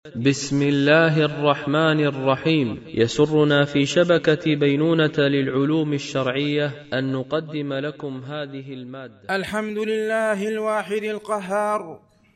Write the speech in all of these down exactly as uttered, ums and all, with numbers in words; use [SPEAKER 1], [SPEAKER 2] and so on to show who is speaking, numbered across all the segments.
[SPEAKER 1] بسم الله الرحمن الرحيم. يسرنا في شبكة بينونة للعلوم الشرعية أن نقدم لكم هذه المادة.
[SPEAKER 2] الحمد لله الواحد القهار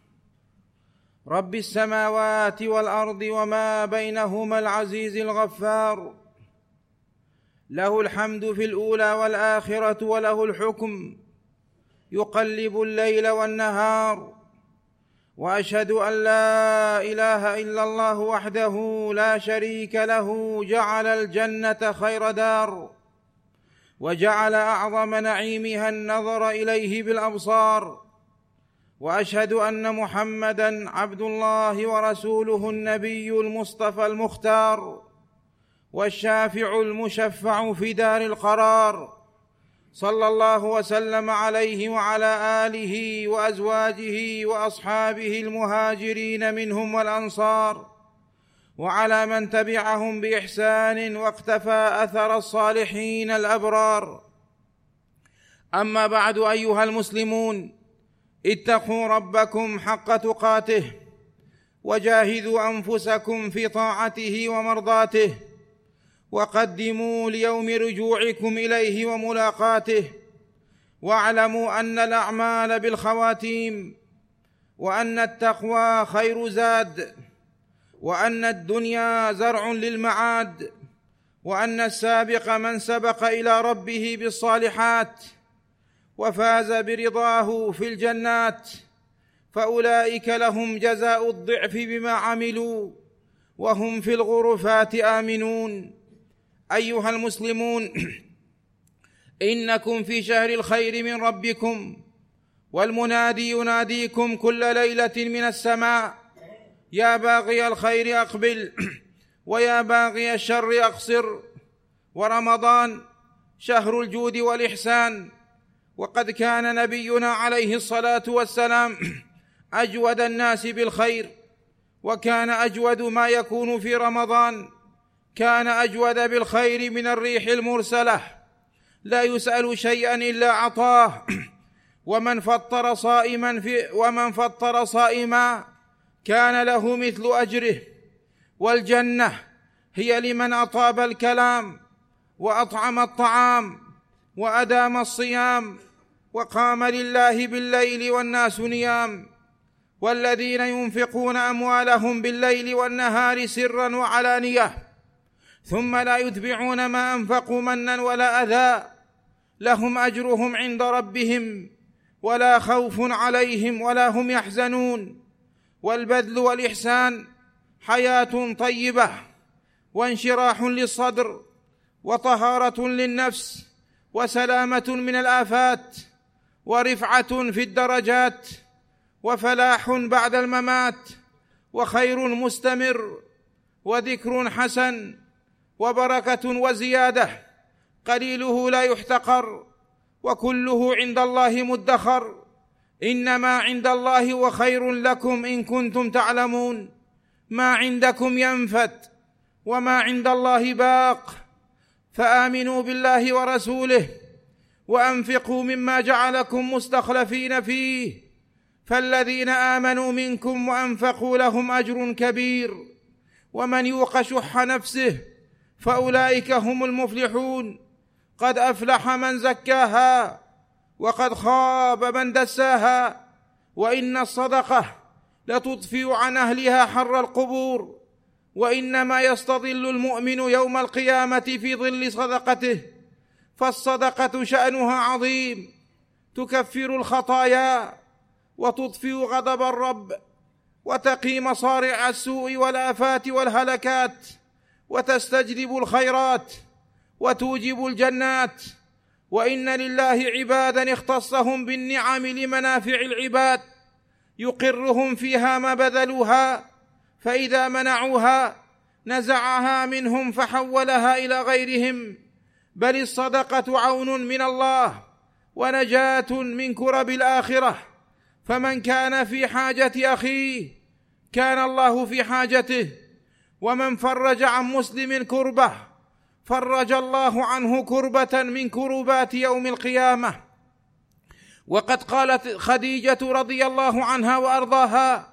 [SPEAKER 2] رب السماوات والأرض وما بينهما العزيز الغفار، له الحمد في الأولى والآخرة وله الحكم يقلب الليل والنهار، وأشهد أن لا إله إلا الله وحده لا شريك له، جعل الجنة خير دار وجعل أعظم نعيمها النظر إليه بالأبصار، وأشهد أن محمدًا عبد الله ورسوله النبي المصطفى المختار والشافع المشفع في دار القرار، صلى الله وسلم عليه وعلى آله وأزواجه وأصحابه المهاجرين منهم والأنصار، وعلى من تبعهم بإحسان واقتفى أثر الصالحين الأبرار. أما بعد، أيها المسلمون، اتقوا ربكم حق تقاته وجاهدوا أنفسكم في طاعته ومرضاته، وقدموا ليوم رجوعكم إليه وملاقاته، واعلموا أن الأعمال بالخواتيم، وأن التقوى خير زاد، وأن الدنيا زرع للمعاد، وأن السابق من سبق إلى ربه بالصالحات وفاز برضاه في الجنات، فأولئك لهم جزاء الضعف بما عملوا وهم في الغرفات آمنون. أيها المسلمون، إنكم في شهر الخير من ربكم، والمنادي يناديكم كل ليلة من السماء: يا باغي الخير أقبل ويا باغي الشر أقصر. ورمضان شهر الجود والإحسان، وقد كان نبينا عليه الصلاة والسلام أجود الناس بالخير، وكان أجود ما يكون في رمضان، كان أجود بالخير من الريح المرسلة، لا يسأل شيئا إلا عطاه. ومن فطر صائما في ومن فطر صائما كان له مثل أجره. والجنة هي لمن أطاب الكلام وأطعم الطعام وأدام الصيام وقام لله بالليل والناس نيام. والذين ينفقون أموالهم بالليل والنهار سرا وعلانية ثم لا يتبعون ما أنفقوا منا ولا أذى، لهم أجرهم عند ربهم ولا خوف عليهم ولا هم يحزنون. والبذل والإحسان حياة طيبة وانشراح للصدر وطهارة للنفس وسلامة من الآفات ورفعة في الدرجات وفلاح بعد الممات وخير مستمر وذكر حسن وبركة وزيادة، قليله لا يحتقر وكله عند الله مدخر. إنما عند الله وخير لكم إن كنتم تعلمون. ما عندكم ينفد وما عند الله باق، فآمنوا بالله ورسوله وأنفقوا مما جعلكم مستخلفين فيه، فالذين آمنوا منكم وأنفقوا لهم أجر كبير، ومن يوق شح نفسه فأولئك هم المفلحون. قد أفلح من زكاها وقد خاب من دساها. وإن الصدقة لتطفئ عن أهلها حر القبور، وإنما يستظل المؤمن يوم القيامة في ظل صدقته، فالصدقة شأنها عظيم، تكفر الخطايا وتطفئ غضب الرب وتقي مصارع السوء والآفات والهلكات، وتستجلب الخيرات وتوجب الجنات. وإن لله عبادا اختصهم بالنعم لمنافع العباد، يقرهم فيها ما بذلوها، فإذا منعوها نزعها منهم فحولها إلى غيرهم. بل الصدقة عون من الله ونجاة من كرب الآخرة، فمن كان في حاجة أخيه كان الله في حاجته، ومن فرج عن مسلم كربة فرج الله عنه كربة من كربات يوم القيامة. وقد قالت خديجة رضي الله عنها وأرضاها: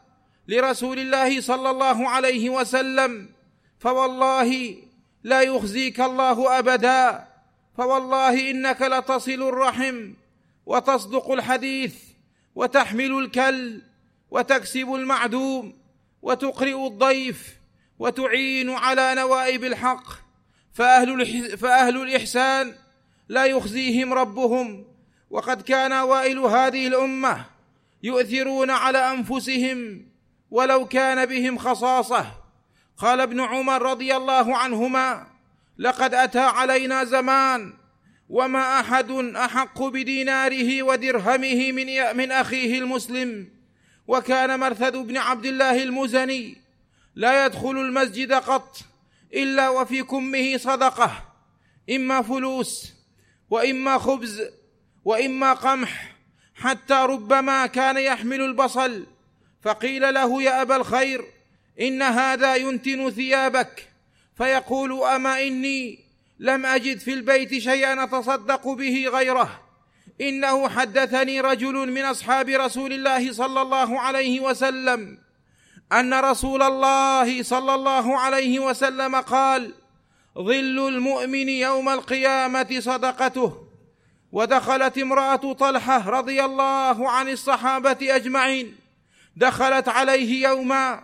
[SPEAKER 2] لرسول الله صلى الله عليه وسلم، فوالله لا يخزيك الله أبدا، فوالله إنك لتصل الرحم وتصدق الحديث وتحمل الكل وتكسب المعدوم وتقرئ الضيف وتعين على نوائب الحق، فأهل, فأهل الإحسان لا يخزيهم ربهم. وقد كان أوائل هذه الأمة يؤثرون على أنفسهم ولو كان بهم خصاصة. قال ابن عمر رضي الله عنهما: لقد أتى علينا زمان وما أحد أحق بديناره ودرهمه من, من أخيه المسلم. وكان مرثد بن عبد الله المزني لا يدخل المسجد قط إلا وفي كمه صدقة، إما فلوس وإما خبز وإما قمح، حتى ربما كان يحمل البصل، فقيل له: يا أبا الخير، إن هذا ينتن ثيابك. فيقول: أما إني لم أجد في البيت شيئا أتصدق به غيره، إنه حدثني رجل من أصحاب رسول الله صلى الله عليه وسلم أن رسول الله صلى الله عليه وسلم قال: ظل المؤمن يوم القيامة صدقته. ودخلت امرأة طلحة رضي الله عن الصحابة أجمعين، دخلت عليه يوما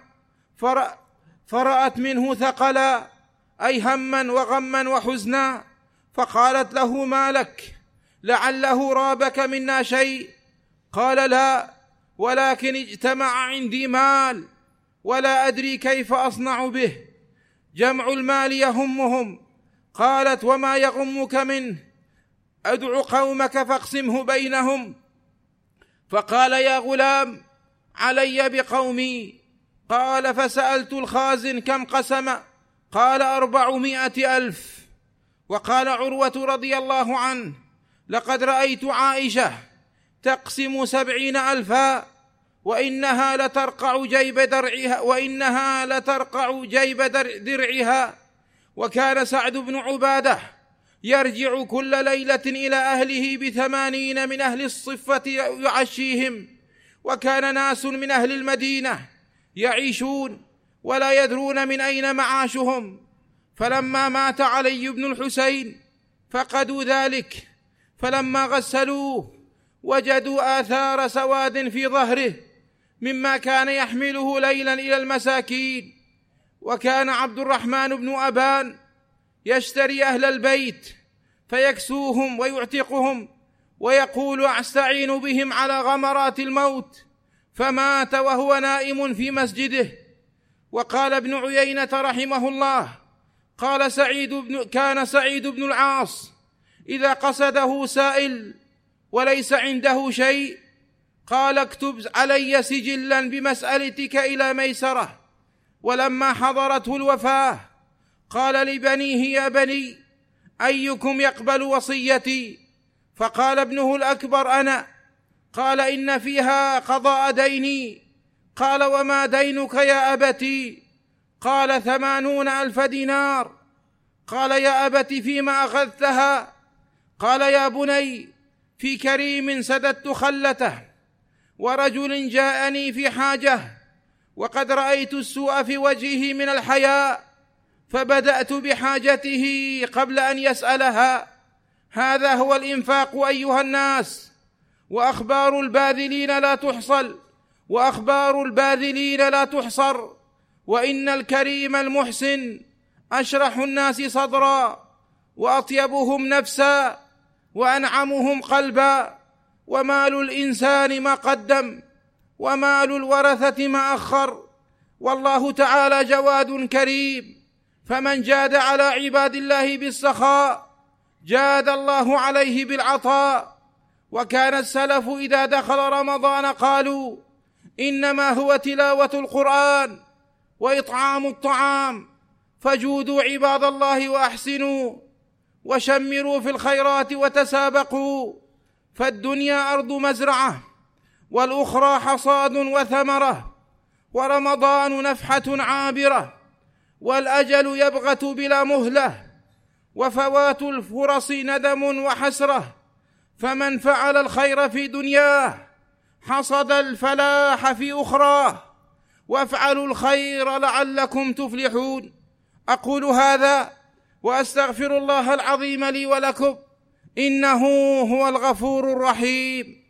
[SPEAKER 2] فرأت منه ثقلا، أي هما وغما وحزنا، فقالت له: ما لك؟ لعله رابك منا شيء؟ قال: لا، ولكن اجتمع عندي مال ولا أدري كيف أصنع به، جمع المال يهمهم. قالت: وما يغمك منه؟ أدع قومك فاقسمه بينهم. فقال: يا غلام، علي بقومي. قال: فسألت الخازن: كم قسم؟ قال: أربعمائة ألف. وقال عروة رضي الله عنه: لقد رأيت عائشة تقسم سبعين ألفا، وإنها لترقع جيب درعها وإنها لترقع جيب درعها. وكان سعد بن عبادة يرجع كل ليلة إلى أهله بثمانين من أهل الصفة يعشيهم. وكان ناس من أهل المدينة يعيشون ولا يدرون من أين معاشهم. فلما مات علي بن الحسين فقدوا ذلك، فلما غسلوه وجدوا آثار سواد في ظهره مما كان يحمله ليلا إلى المساكين. وكان عبد الرحمن بن أبان يشتري أهل البيت فيكسوهم ويعتقهم، ويقول: أستعين بهم على غمرات الموت، فمات وهو نائم في مسجده. وقال ابن عيينة رحمه الله: قال سعيد بن كان سعيد بن العاص إذا قصده سائل وليس عنده شيء قال: اكتب علي سجلا بمسألتك إلى ميسرة. ولما حضرته الوفاة قال لبنيه: يا بني، أيكم يقبل وصيتي؟ فقال ابنه الأكبر: أنا. قال: إن فيها قضاء ديني. قال: وما دينك يا أبتي؟ قال: ثمانون ألف دينار. قال: يا أبت، فيما أخذتها؟ قال: يا بني، في كريم سددت خلته، ورجل جاءني في حاجة، وقد رأيت السوء في وجهه من الحياء، فبدأت بحاجته قبل أن يسألها. هذا هو الإنفاق أيها الناس. وأخبار الباذلين لا تحصل وأخبار الباذلين لا تحصر. وإن الكريم المحسن أشرح الناس صدرا، وأطيبهم نفسا، وأنعمهم قلبا. ومال الإنسان ما قدم، ومال الورثة ما أخر. والله تعالى جواد كريم، فمن جاد على عباد الله بالسخاء جاد الله عليه بالعطاء. وكان السلف إذا دخل رمضان قالوا: إنما هو تلاوة القرآن وإطعام الطعام، فجودوا عباد الله وأحسنوا، وشمروا في الخيرات وتسابقوا، فالدنيا أرض مزرعة، والأخرى حصاد وثمرة، ورمضان نفحة عابرة، والأجل يبغت بلا مهلة، وفوات الفرص ندم وحسرة. فمن فعل الخير في دنياه حصد الفلاح في أخراه، وافعلوا الخير لعلكم تفلحون. أقول هذا وأستغفر الله العظيم لي ولكم، إنه هو الغفور الرحيم.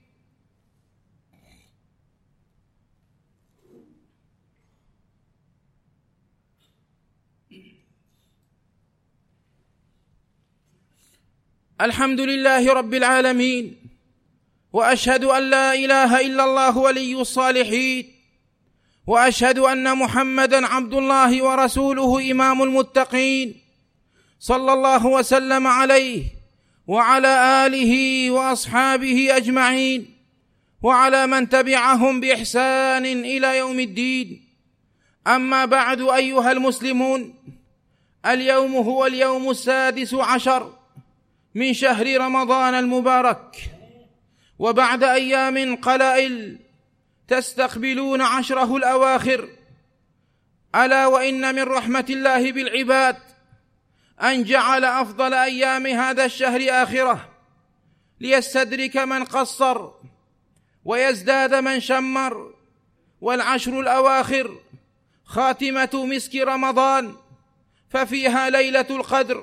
[SPEAKER 2] الحمد لله رب العالمين، وأشهد أن لا إله إلا الله ولي الصالحين، وأشهد أن محمدًا عبد الله ورسوله إمام المتقين، صلى الله وسلم عليه وعلى آله وأصحابه أجمعين، وعلى من تبعهم بإحسان إلى يوم الدين. أما بعد، أيها المسلمون، اليوم هو اليوم السادس عشر من شهر رمضان المبارك، وبعد أيام قلائل تستقبلون عشره الأواخر. ألا وإن من رحمة الله بالعباد أن جعل أفضل أيام هذا الشهر آخرة، ليستدرك من قصر ويزداد من شمر. والعشر الأواخر خاتمة مسك رمضان، ففيها ليلة القدر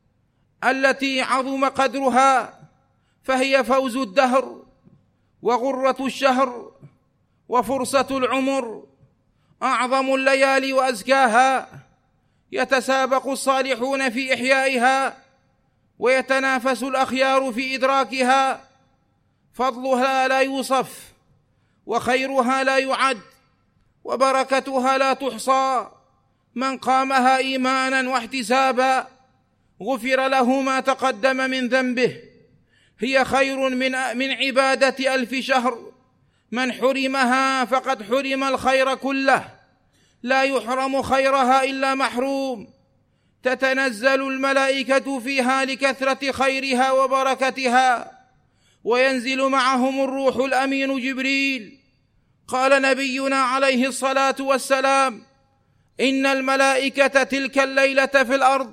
[SPEAKER 2] التي عظم قدرها، فهي فوز الدهر وغرة الشهر وفرصة العمر، أعظم الليالي وأزكاها. يتسابق الصالحون في إحيائها، ويتنافس الأخيار في إدراكها. فضلها لا يوصف، وخيرها لا يعد، وبركتها لا تحصى. من قامها إيمانا واحتسابا غفر له ما تقدم من ذنبه. هي خير من من عبادة ألف شهر. من حرمها فقد حرم الخير كله، لا يحرم خيرها إلا محروم. تتنزل الملائكة فيها لكثرة خيرها وبركتها، وينزل معهم الروح الأمين جبريل. قال نبينا عليه الصلاة والسلام: إن الملائكة تلك الليلة في الأرض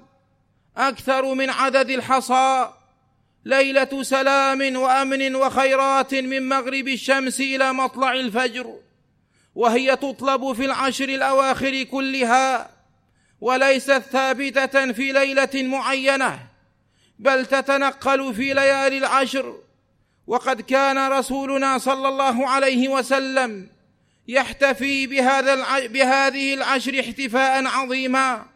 [SPEAKER 2] أكثر من عدد الحصى، ليلة سلام وأمن وخيرات من مغرب الشمس إلى مطلع الفجر، وهي تطلب في العشر الأواخر كلها، وليست ثابتة في ليلة معينة، بل تتنقل في ليالي العشر. وقد كان رسولنا صلى الله عليه وسلم يحتفي بهذا بهذه العشر احتفاء عظيما،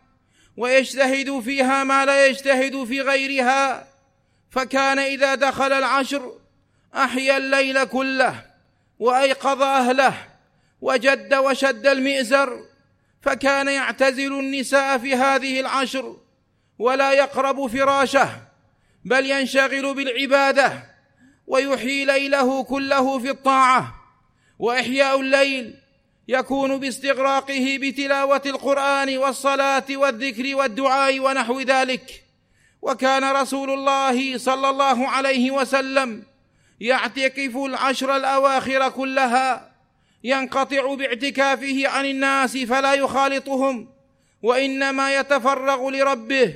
[SPEAKER 2] ويجتهد فيها ما لا يجتهد في غيرها. فكان إذا دخل العشر أحيا الليل كله، وأيقظ أهله، وجد وشد المئزر. فكان يعتزل النساء في هذه العشر، ولا يقرب فراشه، بل ينشغل بالعبادة، ويحيي ليله كله في الطاعة. وإحياء الليل يكون باستغراقه بتلاوة القرآن والصلاة والذكر والدعاء ونحو ذلك. وكان رسول الله صلى الله عليه وسلم يعتكف العشر الأواخر كلها، ينقطع باعتكافه عن الناس فلا يخالطهم، وإنما يتفرغ لربه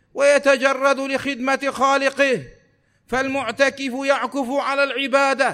[SPEAKER 2] ويتجرد لخدمة خالقه. فالمعتكف يعكف على العبادة،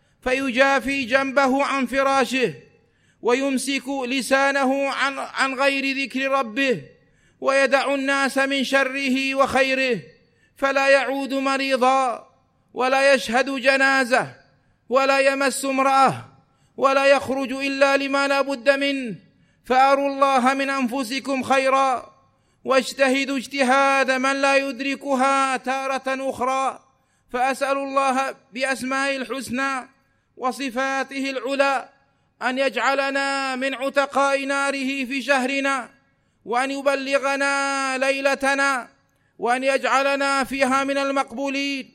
[SPEAKER 2] فيجافي جنبه عن فراشه، ويمسك لسانه عن, عن غير ذكر ربه، ويدع الناس من شره وخيره، فلا يعود مريضا، ولا يشهد جنازة، ولا يمس امرأة، ولا يخرج إلا لما لا بد منه. فأروا الله من أنفسكم خيرا، واجتهدوا اجتهاد من لا يدركها تارة أخرى. فأسأل الله بأسمائه الحسنى وصفاته العلى أن يجعلنا من عتقاء ناره في شهرنا، وأن يبلغنا ليلتنا، وأن يجعلنا فيها من المقبولين،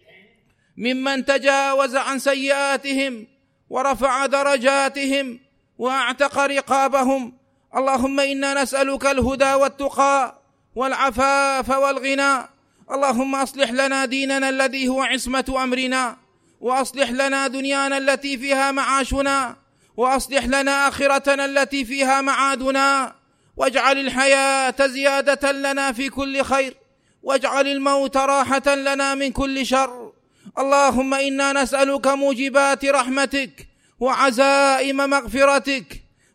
[SPEAKER 2] ممن تجاوز عن سيئاتهم ورفع درجاتهم وأعتق رقابهم. اللهم إنا نسألك الهدى والتقى والعفاف والغنى. اللهم أصلح لنا ديننا الذي هو عصمة أمرنا، وأصلح لنا دنيانا التي فيها معاشنا، وأصلح لنا آخرتنا التي فيها معادنا. واجعل الحياة زيادة لنا في كل خير، واجعل الموت راحة لنا من كل شر. اللهم إنا نسألك موجبات رحمتك وعزائم مغفرتك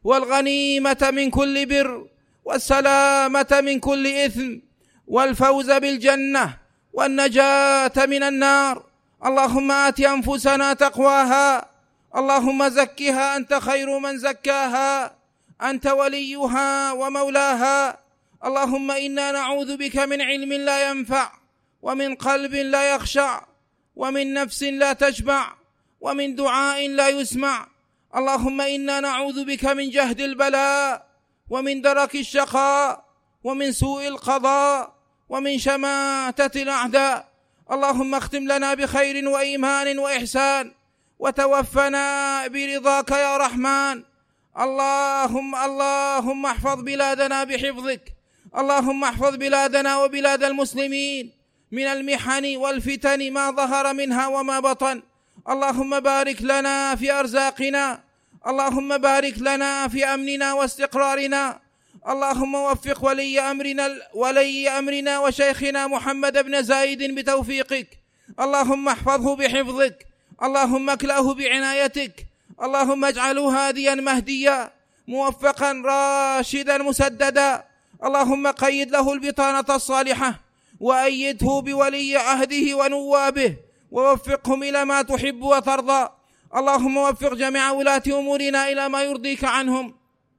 [SPEAKER 2] والغنيمة من كل بر، والسلامة من كل إثم، والفوز بالجنة، والنجاة من النار. اللهم آت أنفسنا تقواها، اللهم زكها أنت خير من زكاها، أنت وليها ومولاها. اللهم إنا نعوذ بك من علم لا ينفع، ومن قلب لا يخشع، ومن نفس لا تشبع، ومن دعاء لا يسمع. اللهم إنا نعوذ بك من جهد البلاء، ومن درك الشقاء، ومن سوء القضاء، ومن شماتة الأعداء. اللهم اختم لنا بخير وإيمان وإحسان، وتوفنا برضاك يا رحمن. اللهم اللهم احفظ بلادنا بحفظك، اللهم احفظ بلادنا وبلاد المسلمين من المحن والفتن ما ظهر منها وما بطن. اللهم بارك لنا في أرزاقنا، اللهم بارك لنا في أمننا واستقرارنا. اللهم وفق ولي أمرنا ولي أمرنا وشيخنا محمد بن زايد بتوفيقك، اللهم احفظه بحفظك، اللهم اكلأه بعنايتك، اللهم اجعله هاديا مهديا موفقا راشدا مسددا. اللهم قيد له البطانة الصالحة، وأيده بولي عهده ونوابه، ووفقهم إلى ما تحب وترضى. اللهم وفق جميع ولاة أمورنا إلى ما يرضيك عنهم،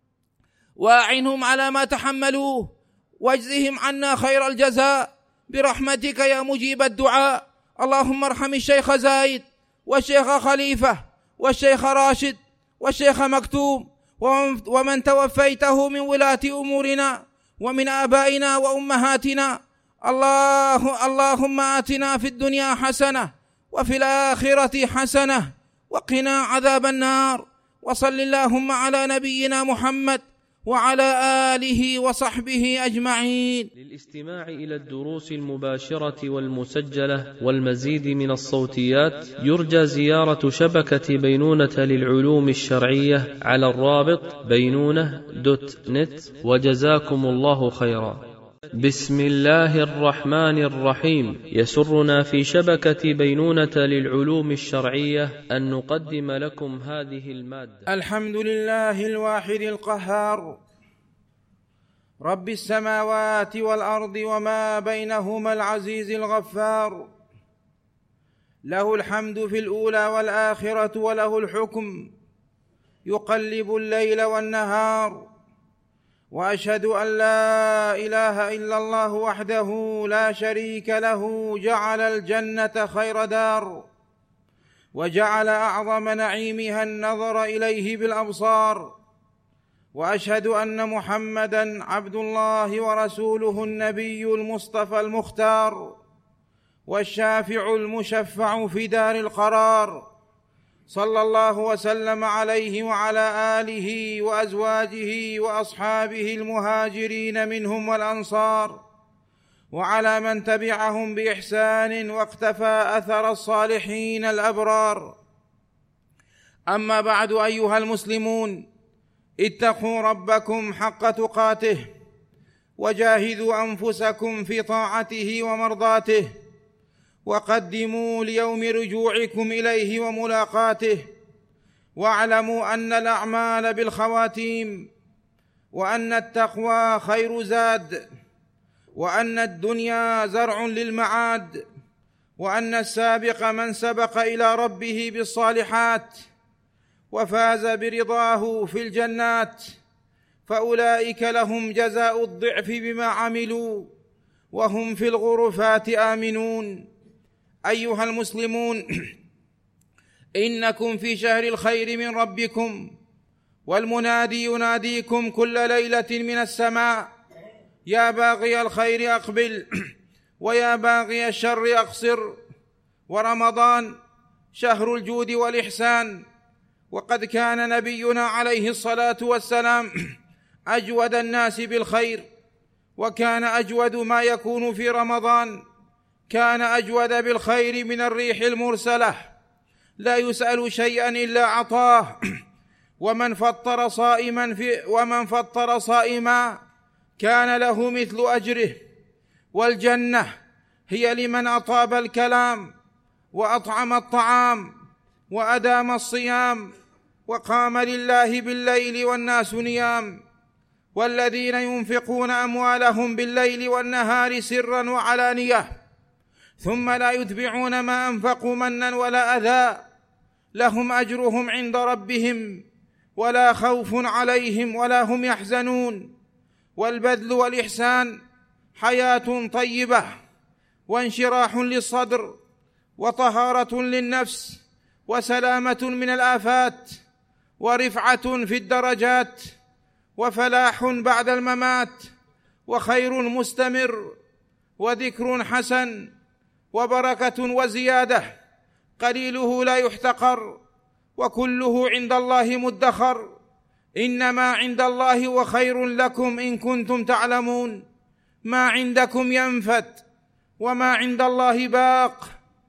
[SPEAKER 2] وأعنهم على ما تحملوه، واجزهم عنا خير الجزاء برحمتك يا مجيب الدعاء. اللهم ارحم الشيخ زايد، والشيخ خليفة، والشيخ راشد، والشيخ مكتوم، ومن توفيته من ولاة أمورنا ومن آبائنا وأمهاتنا. الله اللهم آتنا في الدنيا حسنة، وفي الآخرة حسنة، وقنا عذاب النار. وصل اللهم على نبينا محمد وعلى آله وصحبه أجمعين.
[SPEAKER 1] للاستماع إلى الدروس المباشرة والمسجلة والمزيد من الصوتيات يرجى زيارة شبكة بينونة للعلوم الشرعية على الرابط بينونة دوت نت، وجزاكم الله خيرا. بسم الله الرحمن الرحيم. يسرنا في شبكة بينونة للعلوم الشرعية أن نقدم لكم هذه المادة.
[SPEAKER 2] الحمد لله الواحد القهار، رب السماوات والأرض وما بينهما العزيز الغفار، له الحمد في الأولى والآخرة، وله الحكم يقلب الليل والنهار. وأشهد أن لا إله إلا الله وحده لا شريك له، جعل الجنة خير دار، وجعل أعظم نعيمها النظر إليه بالأبصار. وأشهد أن محمدًا عبد الله ورسوله، النبي المصطفى المختار، والشافع المشفع في دار القرار، صلى الله وسلم عليه وعلى آله وأزواجه وأصحابه المهاجرين منهم والأنصار، وعلى من تبعهم بإحسان واقتفى أثر الصالحين الأبرار. أما بعد، أيها المسلمون، اتقوا ربكم حق تقاته، وجاهدوا أنفسكم في طاعته ومرضاته، وقدموا ليوم رجوعكم إليه وملاقاته. واعلموا أن الأعمال بالخواتيم، وأن التقوى خير زاد، وأن الدنيا زرع للمعاد، وأن السابق من سبق إلى ربه بالصالحات وفاز برضاه في الجنات، فأولئك لهم جزاء الضعف بما عملوا، وهم في الغرفات آمنون. أيها المسلمون، إنكم في شهر الخير من ربكم، والمنادي يناديكم كل ليلة من السماء: يا باغي الخير أقبل، ويا باغي الشر أقصر. ورمضان شهر الجود والإحسان، وقد كان نبينا عليه الصلاة والسلام أجود الناس بالخير، وكان أجود ما يكون في رمضان، كان أجود بالخير من الريح المرسلة، لا يسأل شيئا إلا عطاه. ومن فطر صائما في ومن فطر صائما كان له مثل أجره. والجنة هي لمن أطاب الكلام، وأطعم الطعام، وأدام الصيام، وقام لله بالليل والناس نيام، والذين ينفقون أموالهم بالليل والنهار سرا وعلانية ثم لا يتبعون ما أنفقوا منا ولا أذى لهم أجرهم عند ربهم ولا خوف عليهم ولا هم يحزنون. والبذل والإحسان حياة طيبة وانشراح للصدر وطهارة للنفس وسلامة من الآفات ورفعة في الدرجات وفلاح بعد الممات وخير مستمر وذكر حسن وبركة وزيادة، قليله لا يحتقر وكله عند الله مدخر، إنما عند الله وخير لكم إن كنتم تعلمون. ما عندكم ينفد وما عند الله باق،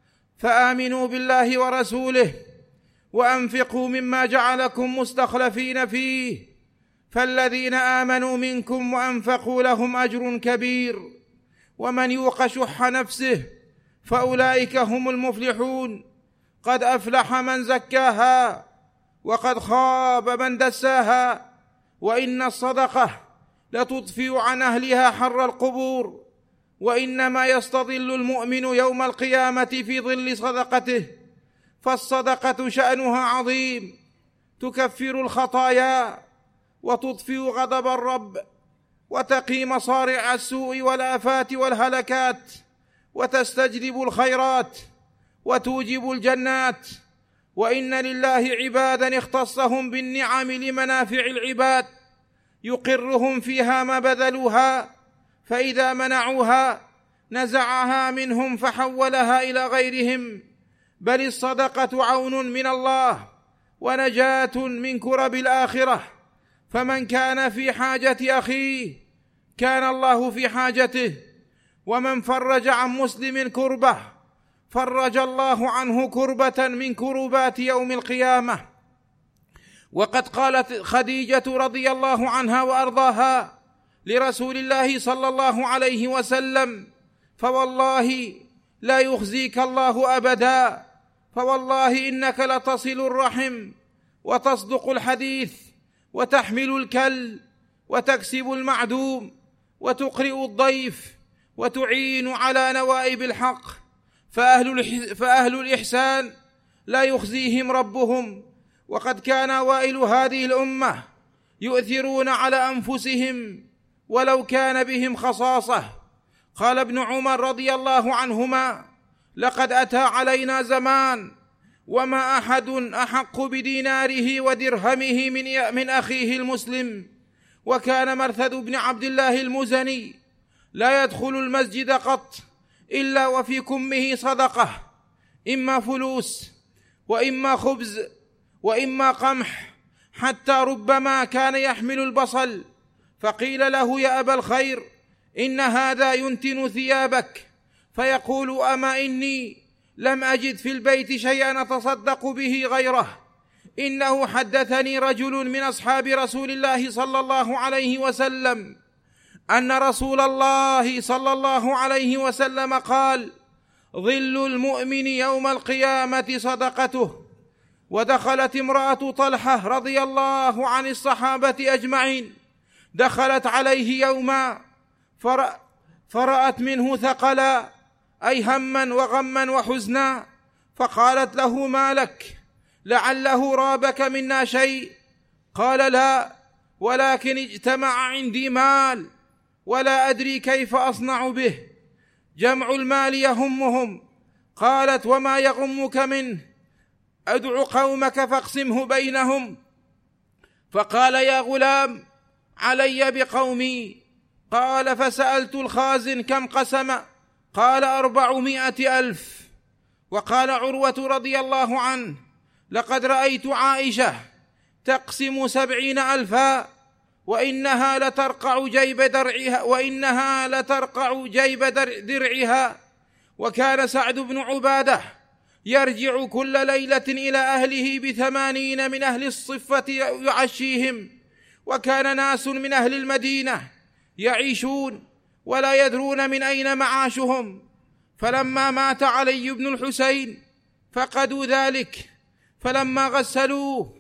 [SPEAKER 2] فآمنوا بالله ورسوله وأنفقوا مما جعلكم مستخلفين فيه، فالذين آمنوا منكم وأنفقوا لهم أجر كبير، ومن يوق شح نفسه فأولئك هم المفلحون. قد أفلح من زكاها وقد خاب من دساها، وإن الصدقة لتطفئ عن أهلها حر القبور، وإنما يستظل المؤمن يوم القيامة في ظل صدقته، فالصدقة شأنها عظيم، تكفر الخطايا وتطفئ غضب الرب وتقي مصارع السوء والآفات والهلكات وتستجلب الخيرات وتوجب الجنات. وإن لله عبادا اختصهم بالنعم لمنافع العباد يقرهم فيها ما بذلوها، فإذا منعوها نزعها منهم فحولها إلى غيرهم. بل الصدقة عون من الله ونجاة من كرب الآخرة، فمن كان في حاجة أخيه كان الله في حاجته، ومن فرج عن مسلم كربة فرج الله عنه كربة من كربات يوم القيامة. وقد قالت خديجة رضي الله عنها وأرضاها لرسول الله صلى الله عليه وسلم: فوالله لا يخزيك الله أبدا، فوالله إنك لتصل الرحم وتصدق الحديث وتحمل الكل وتكسب المعدوم وتقرئ الضيف وتعين على نوائب الحق، فأهل, فأهل الإحسان لا يخزيهم ربهم. وقد كان أوائل هذه الأمة يؤثرون على أنفسهم ولو كان بهم خصاصة. قال ابن عمر رضي الله عنهما: لقد أتى علينا زمان وما أحد أحق بديناره ودرهمه من, من أخيه المسلم. وكان مرثد بن عبد الله المزني لا يدخل المسجد قط إلا وفي كمه صدقة، إما فلوس وإما خبز وإما قمح، حتى ربما كان يحمل البصل، فقيل له: يا أبا الخير، إن هذا ينتن ثيابك. فيقول: أما إني لم أجد في البيت شيئا أتصدق به غيره، إنه حدثني رجل من أصحاب رسول الله صلى الله عليه وسلم أن رسول الله صلى الله عليه وسلم قال: ظل المؤمن يوم القيامة صدقته. ودخلت امرأة طلحة رضي الله عن الصحابة أجمعين، دخلت عليه يوما فرأت منه ثقلا، أي هما وغما وحزنا، فقالت له: ما لك؟ لعله رابك منا شيء؟ قال: لا، ولكن اجتمع عندي مال ولا أدري كيف أصنع به، جمع المال يهمهم. قالت: وما يغمك منه؟ أدع قومك فاقسمه بينهم. فقال: يا غلام، علي بقومي. قال: فسألت الخازن: كم قسم؟ قال: أربعمائة ألف. وقال عروة رضي الله عنه: لقد رأيت عائشة تقسم سبعين ألفا، وإنها لترقع جيب درعها وإنها لترقع جيب درعها. وكان سعد بن عبادة يرجع كل ليلة إلى أهله بثمانين من أهل الصفة يعشيهم. وكان ناس من أهل المدينة يعيشون ولا يدرون من أين معاشهم، فلما مات علي بن الحسين فقدوا ذلك، فلما غسلوه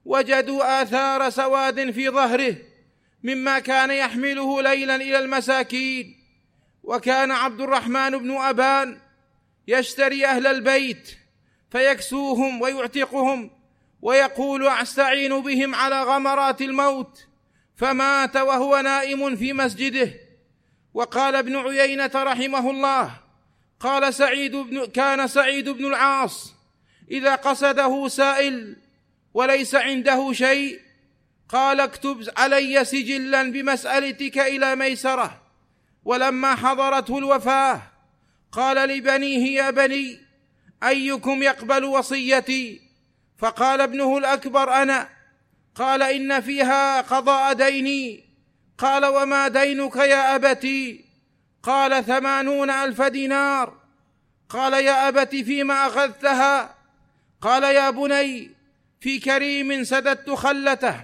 [SPEAKER 2] وجدوا آثار سواد في ظهره مما كان يحمله ليلا إلى المساكين. وكان عبد الرحمن بن أبان يشتري أهل البيت فيكسوهم ويعتقهم ويقول أستعين بهم على غمرات الموت، فمات وهو نائم في مسجده. وقال ابن عيينة رحمه الله قال سعيد بن كان سعيد بن العاص إذا قصده سائل وليس عنده شيء قال اكتب علي سجلا بمسألتك إلى ميسرة. ولما حضرته الوفاة قال لبنيه يا بني أيكم يقبل وصيتي؟ فقال ابنه الأكبر أنا. قال إن فيها قضاء ديني. قال وما دينك يا أبتي؟ قال ثمانون ألف دينار. قال يا أبت فيما أخذتها؟ قال يا بني في كريم سددت خلته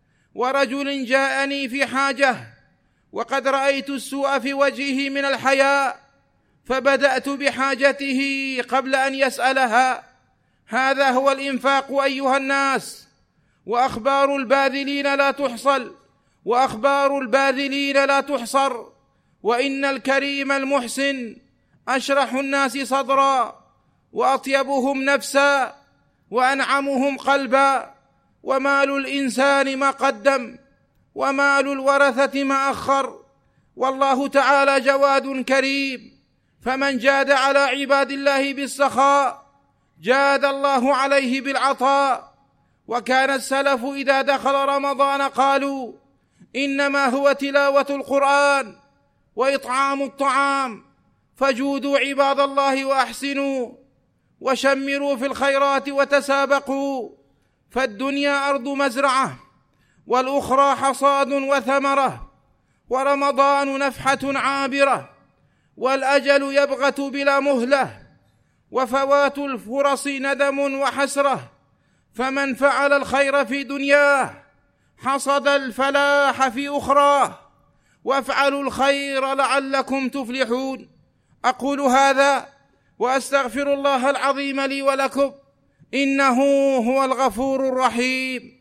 [SPEAKER 2] ورجل جاءني في حاجة وقد رأيت السوء في وجهه من الحياء فبدأت بحاجته قبل أن يسألها. هذا هو الإنفاق أيها الناس. وأخبار الباذلين لا تحصل وأخبار الباذلين لا تحصر. وإن الكريم المحسن أشرح الناس صدرا وأطيبهم نفسا وأنعمهم قلبا. ومال الإنسان ما قدم ومال الورثة ما أخر. والله تعالى جواد كريم، فمن جاد على عباد الله بالسخاء جاد الله عليه بالعطاء. وكان السلف إذا دخل رمضان قالوا إنما هو تلاوة القرآن وإطعام الطعام، فجودوا عباد الله وأحسنوا وشمروا في الخيرات وتسابقوا، فالدنيا أرض مزرعة والأخرى حصاد وثمرة، ورمضان نفحة عابرة والأجل يبغت بلا مهلة، وفوات الفرص ندم وحسرة. فمن فعل الخير في دنياه حصد الفلاح في أخراه، وافعلوا الخير لعلكم تفلحون. أقول هذا وأستغفر الله العظيم لي ولكم، إنه هو الغفور الرحيم.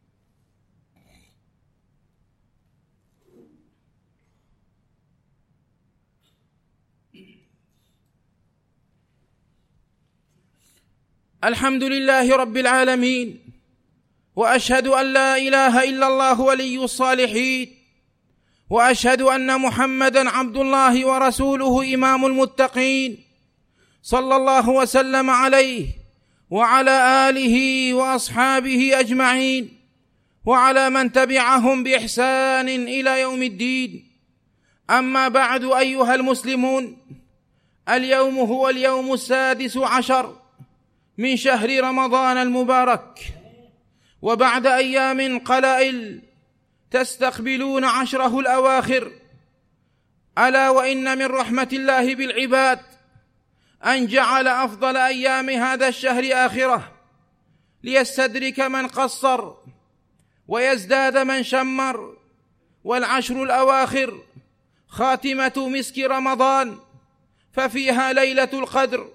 [SPEAKER 2] الحمد لله رب العالمين، وأشهد أن لا إله إلا الله ولي الصالحين، وأشهد أن محمدًا عبد الله ورسوله إمام المتقين، صلى الله وسلم عليه وعلى آله وأصحابه أجمعين، وعلى من تبعهم بإحسان إلى يوم الدين. أما بعد أيها المسلمون، اليوم هو اليوم السادس عشر من شهر رمضان المبارك، وبعد أيام قلائل تستقبلون عشره الأواخر. ألا وإن من رحمة الله بالعباد أن جعل أفضل أيام هذا الشهر آخرة، ليستدرك من قصر ويزداد من شمر. والعشر الأواخر خاتمة مسك رمضان، ففيها ليلة القدر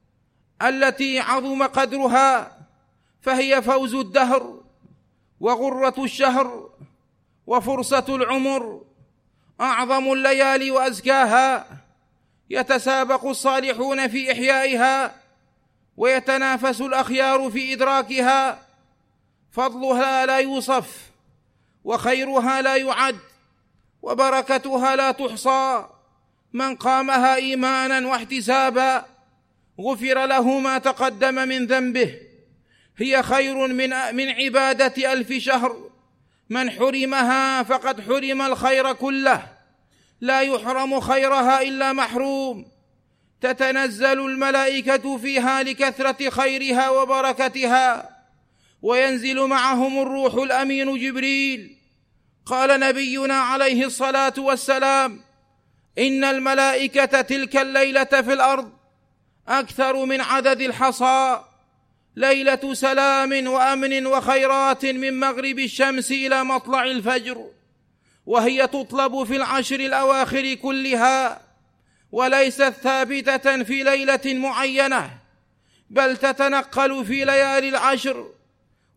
[SPEAKER 2] التي عظم قدرها، فهي فوز الدهر وغرة الشهر وفرصة العمر، أعظم الليالي وأزكاها. يتسابق الصالحون في إحيائها ويتنافس الأخيار في إدراكها. فضلها لا يوصف وخيرها لا يعد وبركتها لا تحصى. من قامها إيمانا واحتسابا غفر له ما تقدم من ذنبه. هي خير من من عبادة ألف شهر. من حرمها فقد حرم الخير كله، لا يحرم خيرها إلا محروم. تتنزل الملائكة فيها لكثرة خيرها وبركتها، وينزل معهم الروح الأمين جبريل. قال نبينا عليه الصلاة والسلام: إن الملائكة تلك الليلة في الأرض أكثر من عدد الحصى، ليلة سلام وأمن وخيرات من مغرب الشمس إلى مطلع الفجر، وهي تطلب في العشر الأواخر كلها، وليست ثابتة في ليلة معينة، بل تتنقل في ليالي العشر،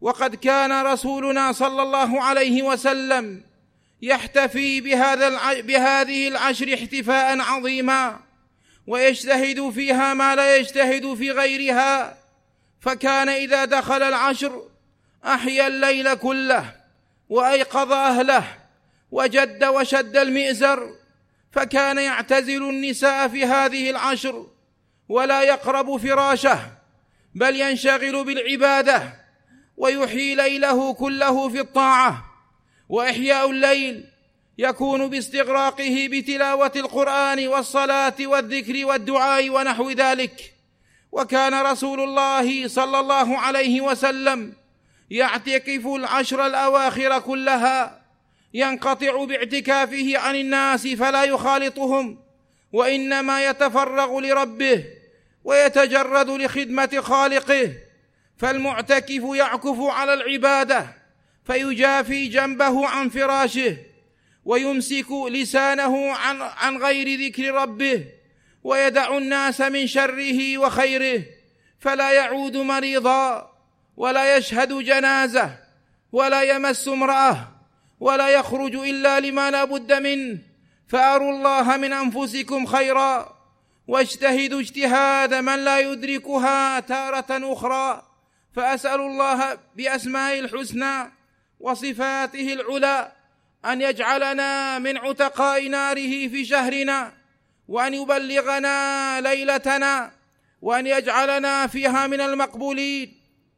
[SPEAKER 2] وقد كان رسولنا صلى الله عليه وسلم يحتفي بهذا الع... بهذه العشر احتفاء عظيما، ويجتهد فيها ما لا يجتهد في غيرها، فكان إذا دخل العشر أحيا الليل كله وأيقظ أهله وجد وشد المئزر، فكان يعتزل النساء في هذه العشر ولا يقرب فراشه، بل ينشغل بالعبادة ويحيي ليله كله في الطاعة. وإحياء الليل يكون باستغراقه بتلاوة القرآن والصلاة والذكر والدعاء ونحو ذلك. وكان رسول الله صلى الله عليه وسلم يعتكف العشر الأواخر كلها، ينقطع باعتكافه عن الناس فلا يخالطهم، وإنما يتفرغ لربه ويتجرد لخدمة خالقه. فالمعتكف يعكف على العبادة فيجافي جنبه عن فراشه، ويمسك لسانه عن, عن غير ذكر ربه، ويدع الناس من شره وخيره، فلا يعود مريضا ولا يشهد جنازة ولا يمس امرأة ولا يخرج إلا لما لا بد منه. فأروا الله من أنفسكم خيرا، واجتهدوا اجتهاد من لا يدركها تارة أخرى. فأسأل الله بأسمائه الحسنى وصفاته العلى أن يجعلنا من عتقاء ناره في شهرنا، وأن يبلغنا ليلتنا، وأن يجعلنا فيها من المقبولين،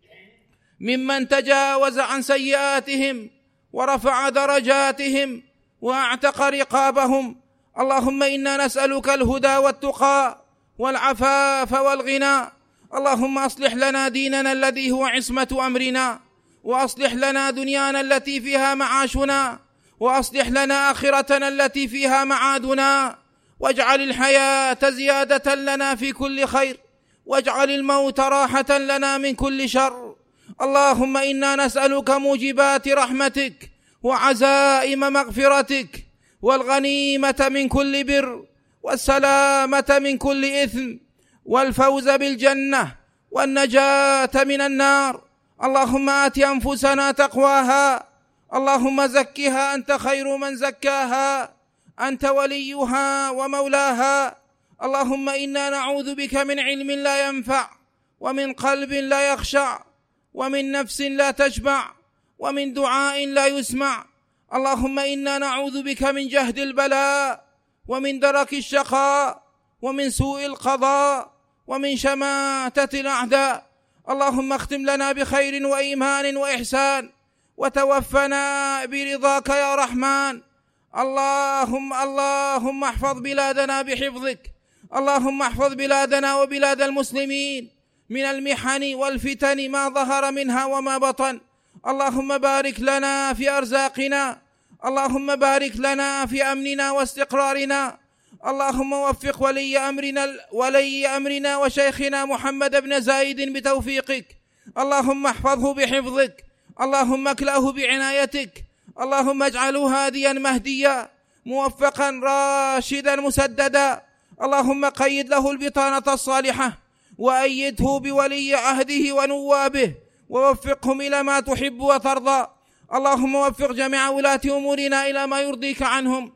[SPEAKER 2] ممن تجاوز عن سيئاتهم ورفع درجاتهم وأعتق رقابهم. اللهم إنا نسألك الهدى والتقى والعفاف والغنى. اللهم أصلح لنا ديننا الذي هو عصمة أمرنا، وأصلح لنا دنيانا التي فيها معاشنا، وأصلح لنا آخرتنا التي فيها معادنا، واجعل الحياة زيادة لنا في كل خير، واجعل الموت راحة لنا من كل شر. اللهم إنا نسألك موجبات رحمتك وعزائم مغفرتك، والغنيمة من كل بر، والسلامة من كل إثم، والفوز بالجنة، والنجاة من النار. اللهم آت أنفسنا تقواها، اللهم زكها أنت خير من زكاها، أنت وليها ومولاها. اللهم إنا نعوذ بك من علم لا ينفع، ومن قلب لا يخشع، ومن نفس لا تشبع، ومن دعاء لا يسمع. اللهم إنا نعوذ بك من جهد البلاء، ومن درك الشقاء، ومن سوء القضاء، ومن شماتة الأعداء. اللهم اختم لنا بخير وإيمان وإحسان، وتوفنا برضاك يا رحمن. اللهم اللهم احفظ بلادنا بحفظك، اللهم احفظ بلادنا وبلاد المسلمين من المحن والفتن ما ظهر منها وما بطن. اللهم بارك لنا في أرزاقنا، اللهم بارك لنا في أمننا واستقرارنا. اللهم وفق ولي أمرنا ولي أمرنا وشيخنا محمد بن زايد بتوفيقك، اللهم احفظه بحفظك، اللهم اكلأه بعنايتك، اللهم اجعله هاديا مهديا موفقا راشدا مسددا. اللهم قيد له البطانة الصالحة، وأيده بولي عهده ونوابه، ووفقهم إلى ما تحب وترضى. اللهم وفق جميع ولاة أمورنا إلى ما يرضيك عنهم،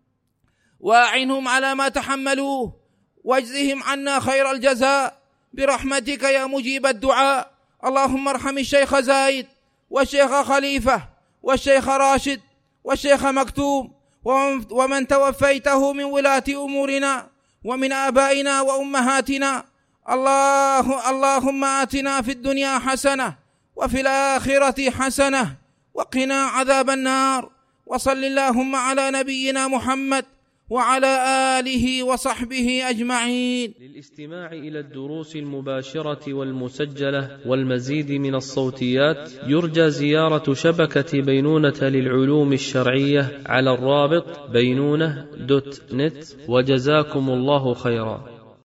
[SPEAKER 2] وأعنهم على ما تحملوه، واجزهم عنا خير الجزاء برحمتك يا مجيب الدعاء. اللهم ارحم الشيخ زايد والشيخ خليفة والشيخ راشد والشيخ مكتوم، ومن توفيته من ولاة أمورنا ومن آبائنا وأمهاتنا. الله اللهم آتنا في الدنيا حسنة وفي الآخرة حسنة وقنا عذاب النار. وصل اللهم على نبينا محمد وعلى آله وصحبه أجمعين.
[SPEAKER 1] للاستماع إلى الدروس المباشرة والمسجلة والمزيد من الصوتيات يرجى زيارة شبكة بينونة للعلوم الشرعية على الرابط بينونة دوت نت. وجزاكم الله خيرا.